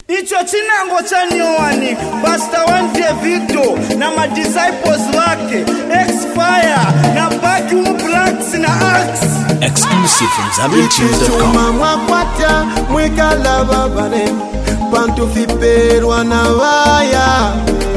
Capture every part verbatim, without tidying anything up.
Icho chinango cha Nyowani, Pastor One Davido na ma disciples wake, X-Fire na Vacuum Blacks na Axe. Exclusive from Zambian Tunes dot com. Mama kwata mwekala babane pantu fiperwa na waya.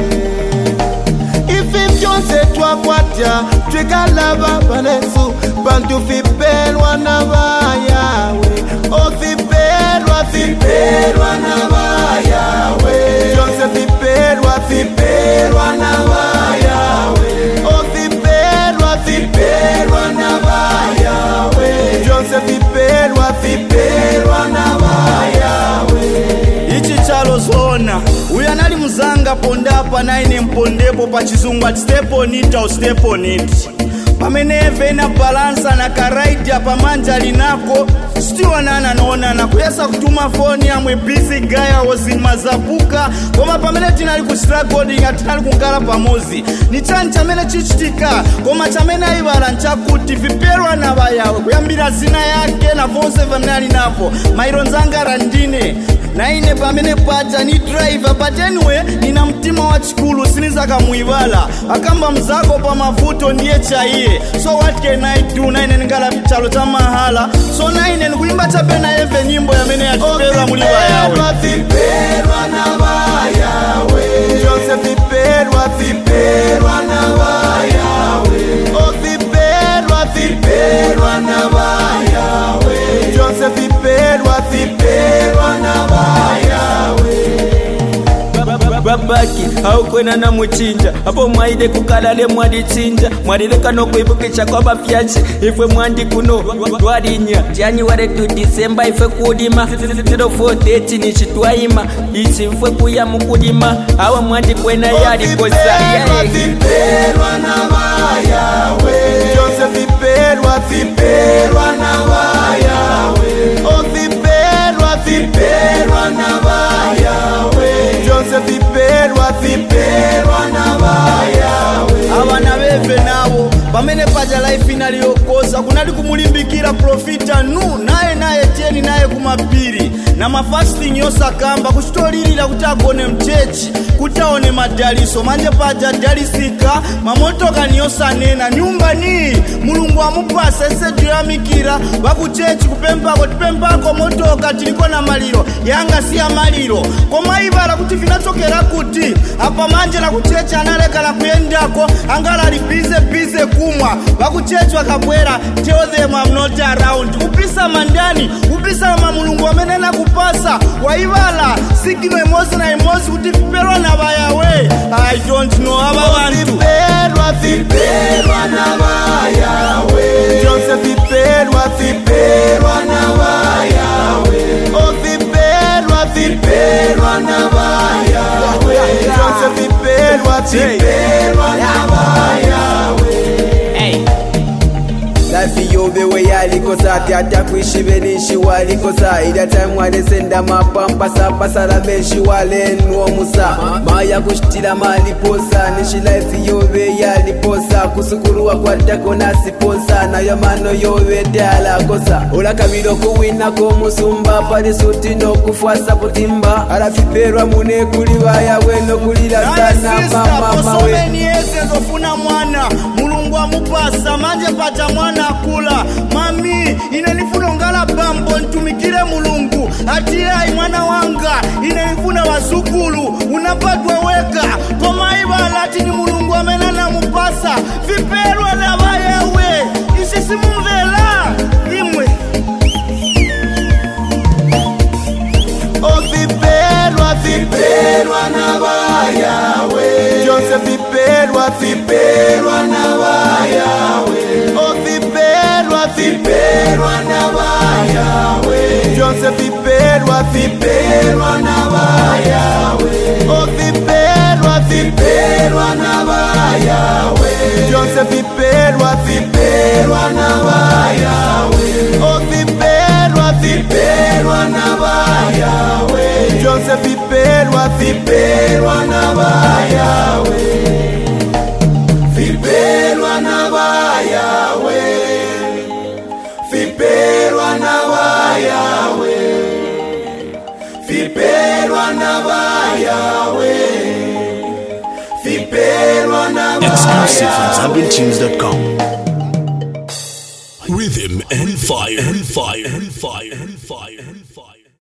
Ifi fyonse twakwata twekala babane su pantu fiperwa na waya we. O fiperwa fiperwa na waya we. Fyonse fiperwa fiperwa na waya we. O fiperwa fiperwa na waya we. Fyonse fiperwa fiperwa na waya we. Ichi chalo zona uya nali muzanga pondapa naine mpondepo pa chizungu ati step on it au step on it. Pameneve na balansa na karaidia pamanja linako stiwa nana nona na kuyesa kutuma phone ya mwe busy guy wazima zabuka koma pamene tinali ku struggling atinali kungala pamozi ni chani chamene chichitika koma chamene aibala nchakuti viperwa na bayawe kuyambira zina yake na vonse vamnali napo maironzanga randine na ine pamene paja ni driver but anyway nina mtima wa chikulu siniza kamuibala akamba mzako pa mavuto ndiye chaiye so what can I do na ine ngala pichalo cha mahala so na ine nikuimba chapena eve nyimbo ya mene ya tiperwa muliwa yawe Fiperwa na bayawe Joseph fiperwa fiperwa na bayawe O fiperwa fiperwa na bayawe Joseph fiperwa fiperwa na bayawe Babaki haukwena na muchinja hapo mwaide kukalale mwadi chinja mwadileka no kuibukisha kwa bafyachi ifwe mwandi kuno twalinya January to December ifwe kudima zero four thirty ni chitwaima ichi ifwe kuya mukudima hawa mwandi kwena yali kosa fiperwa na bayawe Joseph fiperwa fiperwa na bayawe O fiperwa fiperwa na bayawe Joseph fiperwa fiperwa na bayawe abana beve nabo pamene paja life inaliyokosa kunali kumulimbikira profita nu naye naye tieni naye kumapiri na mafasting yosakamba kuchitolirira kuti agone mchechi kutaone madaliso manje paja dalisika mamotoka niyosanena nyumba ni mulungu amupasa ese tuyamikira wakuchechi kupempako tipempako motoka tiliko na maliro yanga siya maliro koma ibala kuti vinatokera kuti apa manje na kuchechi analeka na kuyendako angala alibize bize kumwa wakuchechi wakabwera tell them I'm not around upisa mandani upisa mamulungu wamenena kupasa waibala sikino emozi na emozi kuti fiperwa na bayawe I don't know aba bantu fiperwa fiperwa na bayawe Joseph fiperwa fiperwa na bayawe O fiperwa fiperwa na bayawe Joseph fiperwa fiperwa na bayawe Life yobe we yalikosa Tiata kuishi benishi walikosa Ida time wale senda mapampa Sapa sala benshi wale nuo musa Maya kushtila maliposa Nishi life yobe yaliposa Kusukuruwa kwa tako nasiposa Na yamano yobe dala kosa Ula kabilo kuwina kumusumba Pari suti no kufuasa putimba Arafiperwa mune kuliwa ya weno kulila sana mama mawe Osomeni eze zofuna mwana mulungu amupasa manje pata mwana kula mami inanifuna ngala bambo ntumikire mulungu ati ai mwana wanga inanifuna wasukulu unapatwa weka koma ibala ati ni mulungu amenana mupasa fiperwa na bayawe isisi mumvela imwe O fiperwa fiperwa na bayawe Joseph fiperwa fiperwa na bayawe O fiperwa fiperwa na bayawe Joseph fiperwa fiperwa na bayawe O fiperwa fiperwa na bayawe Joseph fiperwa fiperwa na bayawe O fiperwa fiperwa na bayawe Joseph fiperwa fiperwa na bayawe Fiperwa na bayawe Fiperwa na bayawe Fiperwa na yawe vipelwa na Exclusive from Zambian Tunes dot com. Rhythm and fire and fire and fire and fire and fire.